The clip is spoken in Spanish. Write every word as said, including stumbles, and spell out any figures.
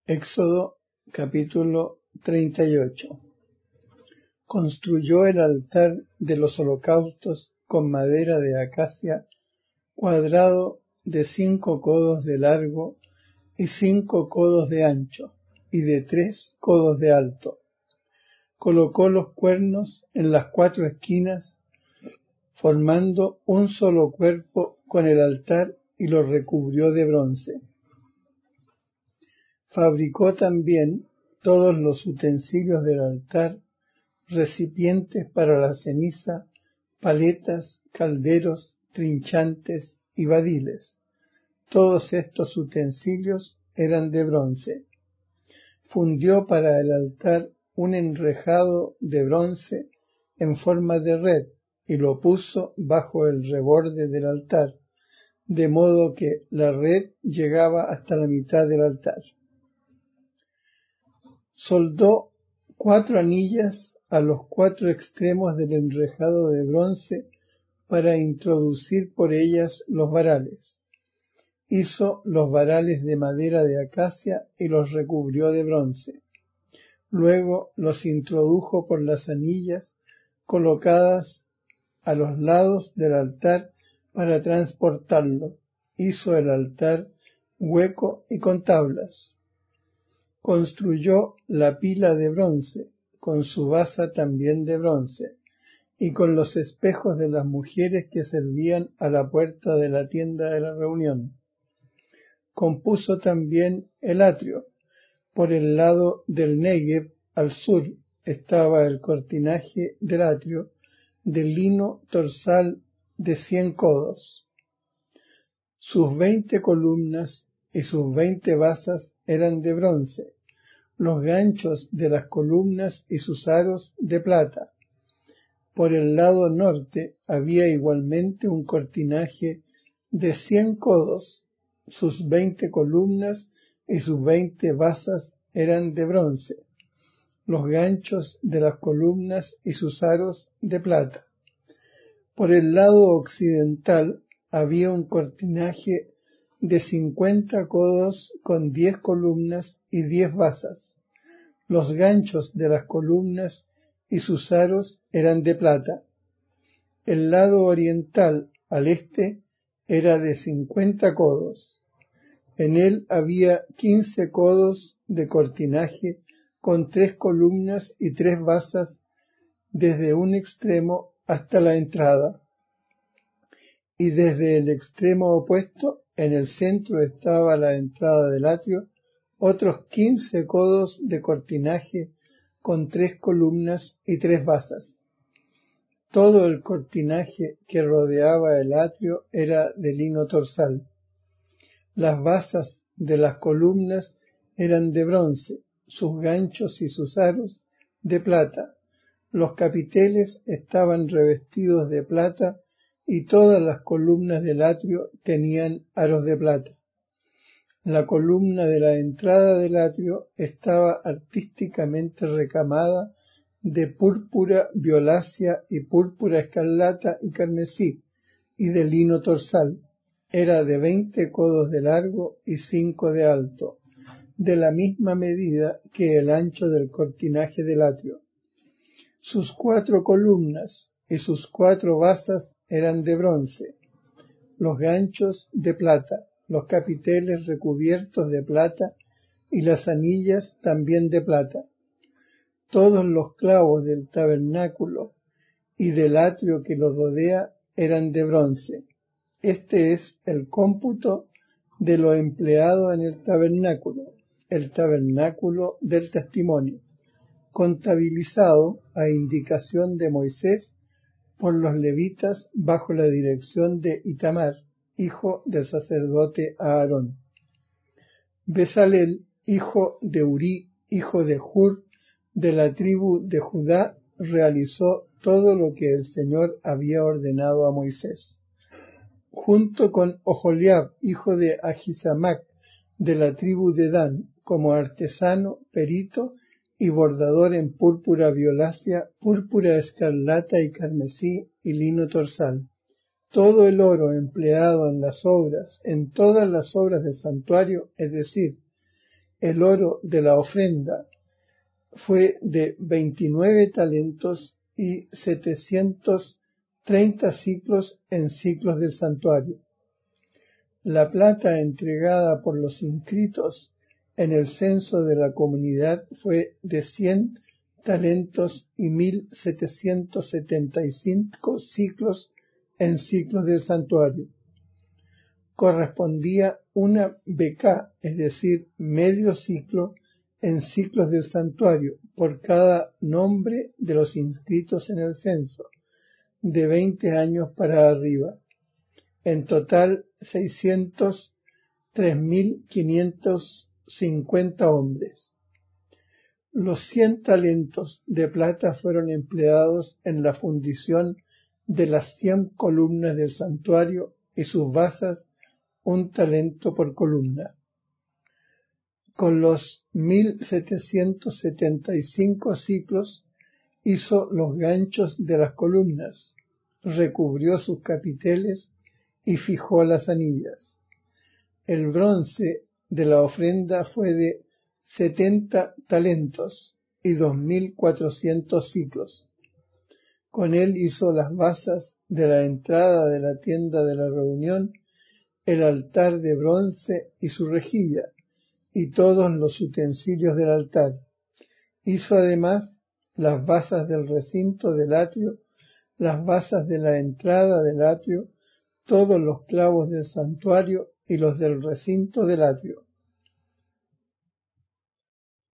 Éxodo capítulo treinta y ocho. Construyó el altar de los holocaustos con madera de acacia, cuadrado de cinco codos de largo y cinco codos de ancho, y de tres codos de alto. Colocó los cuernos en las cuatro esquinas, formando un solo cuerpo con el altar, y lo recubrió de bronce. Fabricó también todos los utensilios del altar, recipientes para la ceniza, paletas, calderos, trinchantes y badiles. Todos estos utensilios eran de bronce. Fundió para el altar un enrejado de bronce en forma de red y lo puso bajo el reborde del altar, de modo que la red llegaba hasta la mitad del altar. Soldó cuatro anillas a los cuatro extremos del enrejado de bronce para introducir por ellas los varales. Hizo los varales de madera de acacia y los recubrió de bronce. Luego los introdujo por las anillas colocadas a los lados del altar para transportarlo. Hizo el altar hueco y con tablas. Construyó la pila de bronce, con su basa también de bronce, y con los espejos de las mujeres que servían a la puerta de la tienda de la reunión. Compuso también el atrio. Por el lado del Negev, al sur, estaba el cortinaje del atrio, de lino torsal de cien codos. Sus veinte columnas y sus veinte basas eran de bronce, los ganchos de las columnas y sus aros de plata. Por el lado norte había igualmente un cortinaje de cien codos, sus veinte columnas y sus veinte basas eran de bronce, los ganchos de las columnas y sus aros de plata. Por el lado occidental había un cortinaje de cincuenta codos con diez columnas y diez basas. Los ganchos de las columnas y sus aros eran de plata. El lado oriental, al este, era de cincuenta codos. En él había quince codos de cortinaje con tres columnas y tres basas desde un extremo hasta la entrada. Y desde el extremo opuesto, en el centro estaba la entrada del atrio, otros quince codos de cortinaje con tres columnas y tres basas. Todo el cortinaje que rodeaba el atrio era de lino torsal. Las basas de las columnas eran de bronce, sus ganchos y sus aros de plata. Los capiteles estaban revestidos de plata y todas las columnas del atrio tenían aros de plata. La columna de la entrada del atrio estaba artísticamente recamada de púrpura violácea y púrpura escarlata y carmesí, y de lino torsal. Era de veinte codos de largo y cinco de alto, de la misma medida que el ancho del cortinaje del atrio. Sus cuatro columnas y sus cuatro basas eran de bronce, los ganchos de plata, los capiteles recubiertos de plata y las anillas también de plata. Todos los clavos del tabernáculo y del atrio que lo rodea eran de bronce. Este es el cómputo de lo empleado en el tabernáculo, el tabernáculo del testimonio, contabilizado a indicación de Moisés por los levitas bajo la dirección de Itamar, hijo del sacerdote Aarón. Bezalel, hijo de Urí, hijo de Hur, de la tribu de Judá, realizó todo lo que el Señor había ordenado a Moisés. Junto con Oholiab, hijo de Ahisamac, de la tribu de Dan, como artesano, perito y bordador en púrpura violácea, púrpura escarlata y carmesí y lino torsal. Todo el oro empleado en las obras, en todas las obras del santuario, es decir, El oro de la ofrenda fue de veintinueve talentos y setecientos treinta siclos en siclos del santuario. La plata entregada por los inscritos en el censo de la comunidad fue de cien talentos y mil setecientos setenta y cinco siclos en siclos del santuario. Correspondía una becá, es decir, medio ciclo en siclos del santuario, por cada nombre de los inscritos en el censo, de veinte años para arriba. En total, seiscientos tres mil quinientos cincuenta hombres. Los cien talentos de plata fueron empleados en la fundición de las cien columnas del santuario y sus basas, un talento por columna. Con los mil setecientos setenta y cinco siclos hizo los ganchos de las columnas, recubrió sus capiteles y fijó las anillas. El bronce de la ofrenda fue de setenta talentos y dos mil cuatrocientos siclos. Con él hizo las basas de la entrada de la tienda de la reunión, el altar de bronce y su rejilla, y todos los utensilios del altar. Hizo además las basas del recinto del atrio, las basas de la entrada del atrio, todos los clavos del santuario y los del recinto del atrio.